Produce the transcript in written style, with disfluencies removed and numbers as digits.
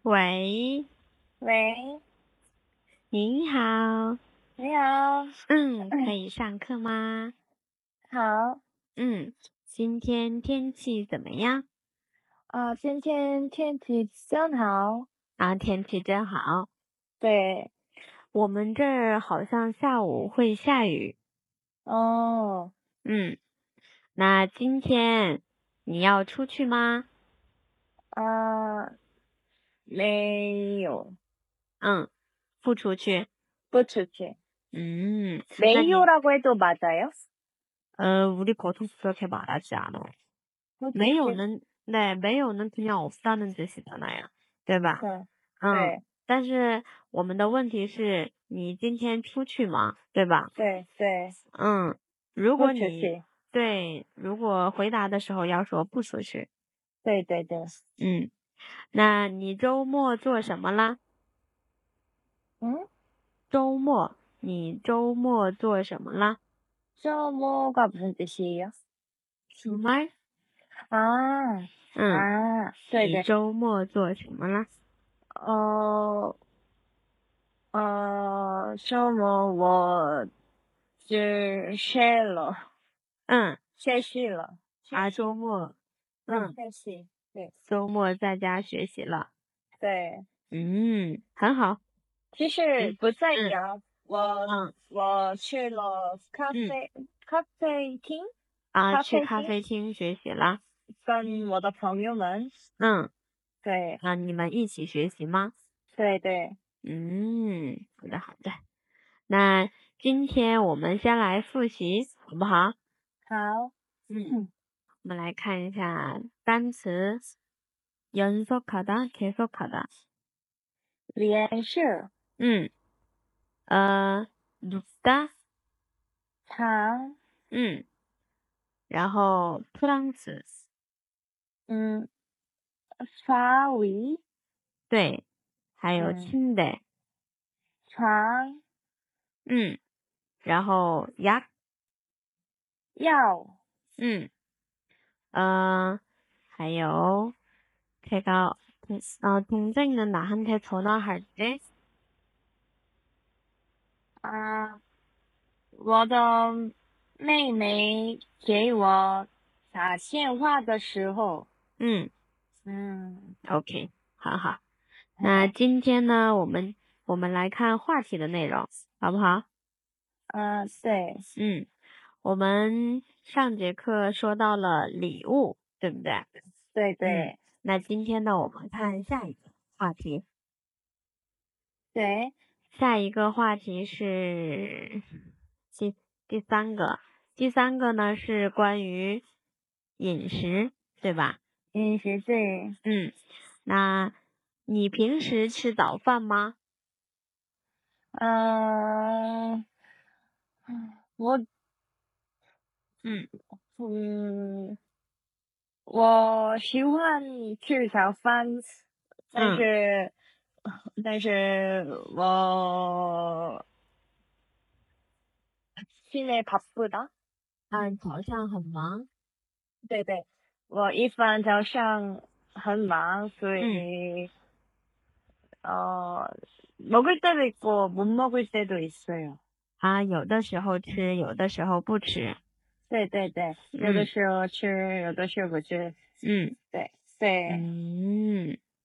喂， 喂， 您好， 你好， 可以上课吗？ 好， 今天天气怎么样？ 今天天气真好， 啊，天气真好。 对， 我们这儿好像下午会下雨。 哦， 那今天你要出去吗？ 啊，没有， 不出去。 不出去， 那你 메요라고 해도 맞아요? 우리 보통 그렇게 말하지 않아. 不出去， 메요는, 네, 메요는 그냥 없다는 뜻이잖아요. 对吧？ 对， 嗯，但是我们的问题是你今天出去吗？对吧？ 对，对， 如不果你出去， 如果回答的时候要说不出去。 对对对， 那你周末做什么啦？ 嗯， 你周末做什么啦？ 저뭐가 무슨 뜻이에요? 주말? 啊， 嗯， 对对， 你周末做什么啦？ 呃周末我只睡了， 嗯， 休息了， 周末， 休息，对周末在家学习了。 对。 很好。 其实不在家， 嗯我去了咖啡厅， 去咖啡厅学习啦。 跟我的朋友们，对你们一起学习吗？ 对对， 好的好的。那今天我们先来复习，好不好？ 好， 我们来看一下单词，연속하다 계속하다。 连续， 눕다， 长， 然后프랑스， 发尾， 对，还有침대， 床， 然后약， 药， 还有제가 동생은 나한테 전화할 때， 我的妹妹给我打电话的时候， OK，很好。那今天呢，我们来看话题的内容，好不好？ 对， 我们上节课说到了礼物，对不对？ 对对， 那今天呢，我们看下一个话题。 对， 下一个话题是第三个，第三个呢是关于饮食，对吧？ 饮食对， 那你平时吃早饭吗？ 我我喜欢吃早饭，但是我现在바쁘다。 早上很忙。 对对，我一般早上很忙，所以먹을 때도 있고 못 먹을 때도 있어요。 有的时候吃，有的时候不吃。 对对对，有的时候吃，有的时候不吃。对对。